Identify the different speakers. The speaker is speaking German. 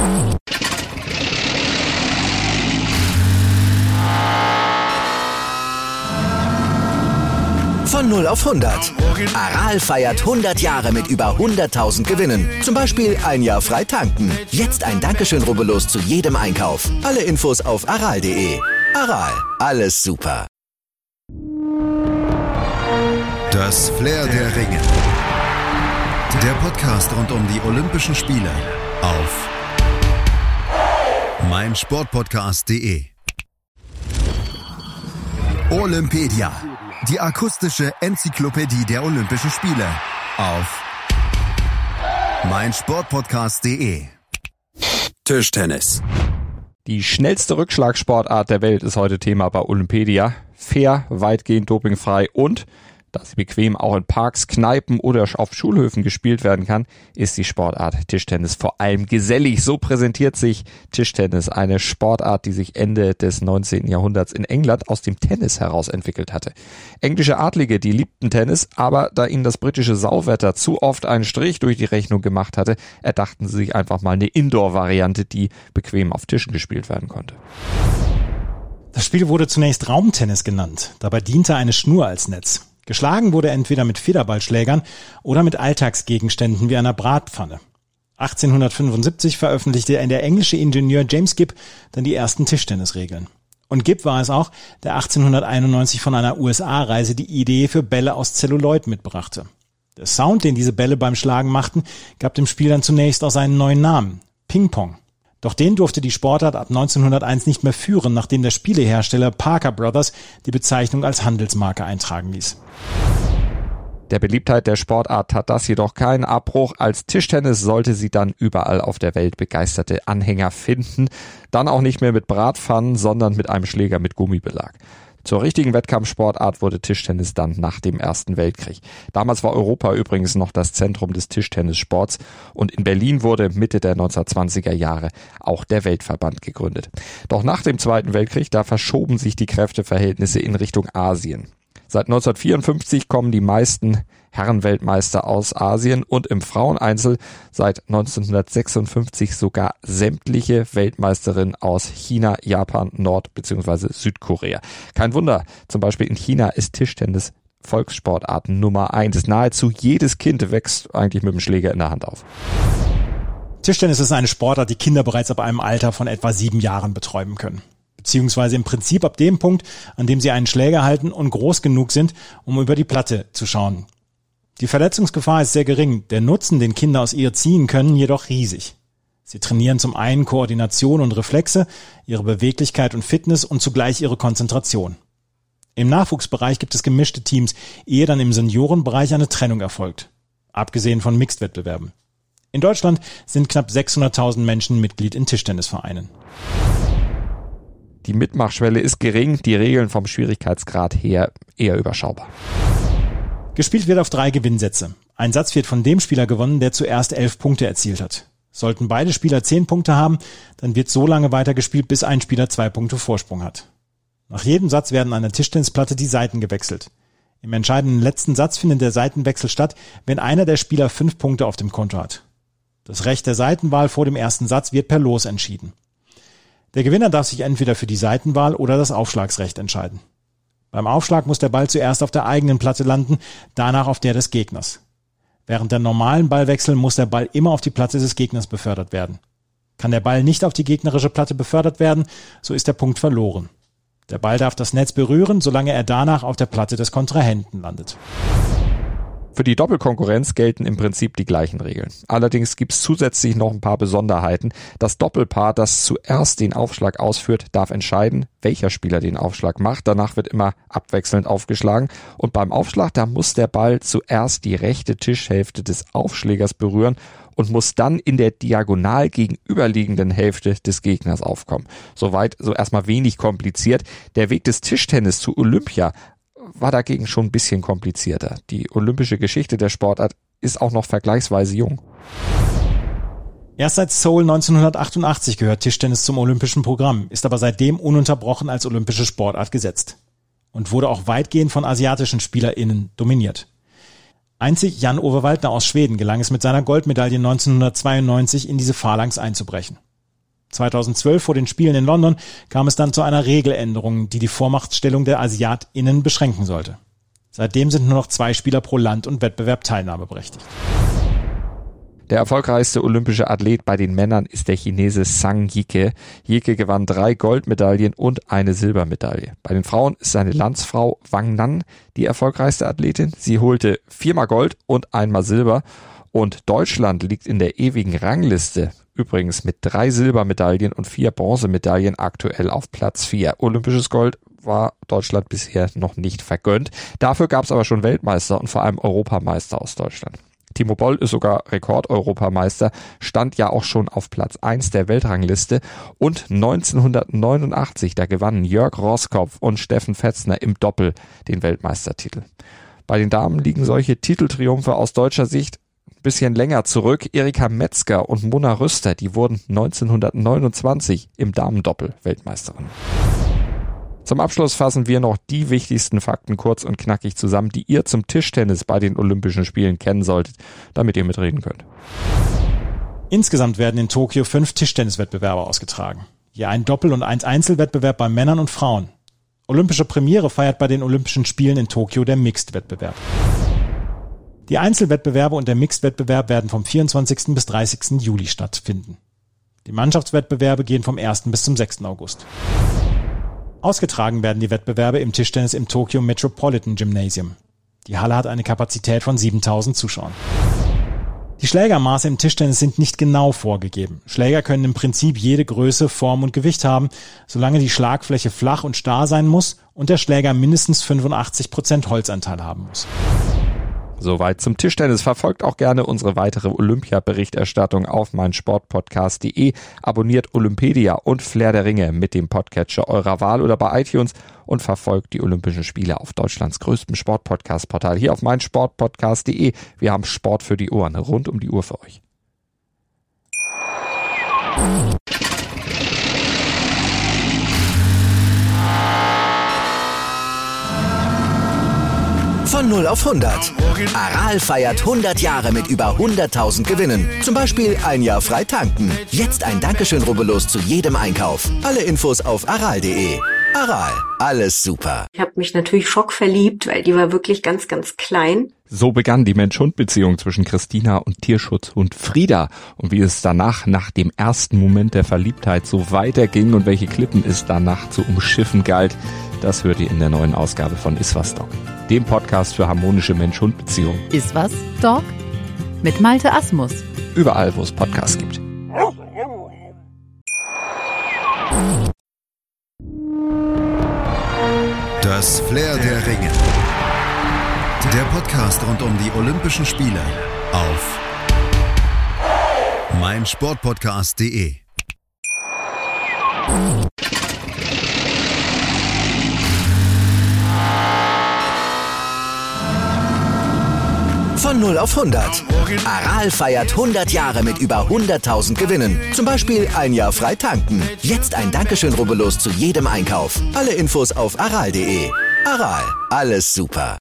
Speaker 1: Von 0 auf 100. Aral feiert 100 Jahre mit über 100.000 Gewinnen. Zum Beispiel ein Jahr frei tanken. Jetzt ein Dankeschön, rubbellos zu jedem Einkauf. Alle Infos auf aral.de. Aral, alles super.
Speaker 2: Das Flair der Ringe. Der Podcast rund um die Olympischen Spiele auf meinsportpodcast.de. Olympedia, die akustische Enzyklopädie der Olympischen Spiele auf meinsportpodcast.de. Tischtennis.
Speaker 3: Die schnellste Rückschlagsportart der Welt ist heute Thema bei Olympedia. Fair, weitgehend dopingfrei und, da sie bequem auch in Parks, Kneipen oder auf Schulhöfen gespielt werden kann, ist die Sportart Tischtennis vor allem gesellig. So präsentiert sich Tischtennis, eine Sportart, die sich Ende des 19. Jahrhunderts in England aus dem Tennis heraus entwickelt hatte. Englische Adlige, die liebten Tennis, aber da ihnen das britische Sauwetter zu oft einen Strich durch die Rechnung gemacht hatte, erdachten sie sich einfach mal eine Indoor-Variante, die bequem auf Tischen gespielt werden konnte.
Speaker 4: Das Spiel wurde zunächst Raumtennis genannt. Dabei diente eine Schnur als Netz. Geschlagen wurde entweder mit Federballschlägern oder mit Alltagsgegenständen wie einer Bratpfanne. 1875 veröffentlichte der englische Ingenieur James Gibb dann die ersten Tischtennisregeln. Und Gibb war es auch, der 1891 von einer USA-Reise die Idee für Bälle aus Zelluloid mitbrachte. Der Sound, den diese Bälle beim Schlagen machten, gab dem Spiel dann zunächst auch seinen neuen Namen, Ping-Pong. Doch den durfte die Sportart ab 1901 nicht mehr führen, nachdem der Spielehersteller Parker Brothers die Bezeichnung als Handelsmarke eintragen ließ.
Speaker 3: Der Beliebtheit der Sportart tat das jedoch keinen Abbruch. Als Tischtennis sollte sie dann überall auf der Welt begeisterte Anhänger finden. Dann auch nicht mehr mit Bratpfannen, sondern mit einem Schläger mit Gummibelag. Zur richtigen Wettkampfsportart wurde Tischtennis dann nach dem Ersten Weltkrieg. Damals war Europa übrigens noch das Zentrum des Tischtennissports und in Berlin wurde Mitte der 1920er Jahre auch der Weltverband gegründet. Doch nach dem Zweiten Weltkrieg, da verschoben sich die Kräfteverhältnisse in Richtung Asien. Seit 1954 kommen die meisten Herrenweltmeister aus Asien und im Fraueneinzel seit 1956 sogar sämtliche Weltmeisterinnen aus China, Japan, Nord- bzw. Südkorea. Kein Wunder, zum Beispiel in China ist Tischtennis Volkssportart Nummer 1. Nahezu jedes Kind wächst eigentlich mit dem Schläger in der Hand auf.
Speaker 4: Tischtennis ist eine Sportart, die Kinder bereits ab einem Alter von etwa 7 Jahren betreiben können. Beziehungsweise im Prinzip ab dem Punkt, an dem sie einen Schläger halten und groß genug sind, um über die Platte zu schauen. Die Verletzungsgefahr ist sehr gering, der Nutzen, den Kinder aus ihr ziehen können, jedoch riesig. Sie trainieren zum einen Koordination und Reflexe, ihre Beweglichkeit und Fitness und zugleich ihre Konzentration. Im Nachwuchsbereich gibt es gemischte Teams, ehe dann im Seniorenbereich eine Trennung erfolgt. Abgesehen von Mixed-Wettbewerben. In Deutschland sind knapp 600.000 Menschen Mitglied in Tischtennisvereinen.
Speaker 3: Die Mitmachschwelle ist gering, die Regeln vom Schwierigkeitsgrad her eher überschaubar.
Speaker 4: Gespielt wird auf 3 Gewinnsätze. Ein Satz wird von dem Spieler gewonnen, der zuerst 11 Punkte erzielt hat. Sollten beide Spieler 10 Punkte haben, dann wird so lange weitergespielt, bis ein Spieler 2 Punkte Vorsprung hat. Nach jedem Satz werden an der Tischtennisplatte die Seiten gewechselt. Im entscheidenden letzten Satz findet der Seitenwechsel statt, wenn einer der Spieler 5 Punkte auf dem Konto hat. Das Recht der Seitenwahl vor dem ersten Satz wird per Los entschieden. Der Gewinner darf sich entweder für die Seitenwahl oder das Aufschlagsrecht entscheiden. Beim Aufschlag muss der Ball zuerst auf der eigenen Platte landen, danach auf der des Gegners. Während der normalen Ballwechsel muss der Ball immer auf die Platte des Gegners befördert werden. Kann der Ball nicht auf die gegnerische Platte befördert werden, so ist der Punkt verloren. Der Ball darf das Netz berühren, solange er danach auf der Platte des Kontrahenten landet.
Speaker 3: Für die Doppelkonkurrenz gelten im Prinzip die gleichen Regeln. Allerdings gibt es zusätzlich noch ein paar Besonderheiten. Das Doppelpaar, das zuerst den Aufschlag ausführt, darf entscheiden, welcher Spieler den Aufschlag macht. Danach wird immer abwechselnd aufgeschlagen. Und beim Aufschlag, da muss der Ball zuerst die rechte Tischhälfte des Aufschlägers berühren und muss dann in der diagonal gegenüberliegenden Hälfte des Gegners aufkommen. Soweit so erstmal wenig kompliziert. Der Weg des Tischtennis zu Olympia war dagegen schon ein bisschen komplizierter. Die olympische Geschichte der Sportart ist auch noch vergleichsweise jung.
Speaker 4: Erst seit Seoul 1988 gehört Tischtennis zum olympischen Programm, ist aber seitdem ununterbrochen als olympische Sportart gesetzt und wurde auch weitgehend von asiatischen SpielerInnen dominiert. Einzig Jan-Ove Waldner aus Schweden gelang es mit seiner Goldmedaille 1992 in diese Phalanx einzubrechen. 2012 vor den Spielen in London kam es dann zu einer Regeländerung, die die Vormachtstellung der AsiatInnen beschränken sollte. Seitdem sind nur noch 2 Spieler pro Land und Wettbewerb teilnahmeberechtigt.
Speaker 3: Der erfolgreichste olympische Athlet bei den Männern ist der Chinese Zhang Yike. Yike gewann 3 Goldmedaillen und eine Silbermedaille. Bei den Frauen ist seine Landsfrau Wang Nan die erfolgreichste Athletin. Sie holte 4-mal Gold und 1-mal Silber. Und Deutschland liegt in der ewigen Rangliste, übrigens mit 3 Silbermedaillen und 4 Bronzemedaillen, aktuell auf Platz 4. Olympisches Gold war Deutschland bisher noch nicht vergönnt. Dafür gab es aber schon Weltmeister und vor allem Europameister aus Deutschland. Timo Boll ist sogar Rekordeuropameister, stand ja auch schon auf Platz 1 der Weltrangliste. Und 1989, da gewannen Jörg Roskopf und Steffen Fetzner im Doppel den Weltmeistertitel. Bei den Damen liegen solche Titeltriumphe aus deutscher Sicht ein bisschen länger zurück. Erika Metzger und Mona Rüster, die wurden 1929 im Damendoppel Weltmeisterin. Zum Abschluss fassen wir noch die wichtigsten Fakten kurz und knackig zusammen, die ihr zum Tischtennis bei den Olympischen Spielen kennen solltet, damit ihr mitreden könnt.
Speaker 4: Insgesamt werden in Tokio 5 Tischtenniswettbewerbe ausgetragen. Je ein Doppel- und 1 Einzelwettbewerb bei Männern und Frauen. Olympische Premiere feiert bei den Olympischen Spielen in Tokio der Mixed-Wettbewerb. Die Einzelwettbewerbe und der Mixed-Wettbewerb werden vom 24. bis 30. Juli stattfinden. Die Mannschaftswettbewerbe gehen vom 1. bis zum 6. August. Ausgetragen werden die Wettbewerbe im Tischtennis im Tokyo Metropolitan Gymnasium. Die Halle hat eine Kapazität von 7.000 Zuschauern. Die Schlägermaße im Tischtennis sind nicht genau vorgegeben. Schläger können im Prinzip jede Größe, Form und Gewicht haben, solange die Schlagfläche flach und starr sein muss und der Schläger mindestens 85% Holzanteil haben muss.
Speaker 3: Soweit zum Tischtennis. Verfolgt auch gerne unsere weitere Olympia-Berichterstattung auf meinsportpodcast.de. Abonniert Olympedia und Flair der Ringe mit dem Podcatcher eurer Wahl oder bei iTunes und verfolgt die Olympischen Spiele auf Deutschlands größtem Sportpodcast-Portal hier auf meinsportpodcast.de. Wir haben Sport für die Ohren, rund um die Uhr für euch.
Speaker 1: Von 0 auf 100. Aral feiert 100 Jahre mit über 100.000 Gewinnen. Zum Beispiel ein Jahr frei tanken. Jetzt ein Dankeschön, rubbellos zu jedem Einkauf. Alle Infos auf aral.de. Aral, alles super.
Speaker 5: Ich habe mich natürlich schockverliebt, weil die war wirklich ganz, ganz klein.
Speaker 3: So begann die Mensch-Hund-Beziehung zwischen Christina und Tierschutzhund Frieda. Und wie es danach, nach dem ersten Moment der Verliebtheit, so weiterging und welche Klippen es danach zu umschiffen galt, das hört ihr in der neuen Ausgabe von Iswas Dog, dem Podcast für harmonische Mensch-Hund-Beziehungen.
Speaker 6: Iswas Dog mit Malte Asmus.
Speaker 3: Überall, wo es Podcasts gibt.
Speaker 2: Das Flair der Ringe. Der Podcast rund um die Olympischen Spiele auf meinsportpodcast.de.
Speaker 1: Von 0 auf 100. Aral feiert 100 Jahre mit über 100.000 Gewinnen. Zum Beispiel ein Jahr frei tanken. Jetzt ein Dankeschön, rubbellos zu jedem Einkauf. Alle Infos auf aral.de. Aral, alles super.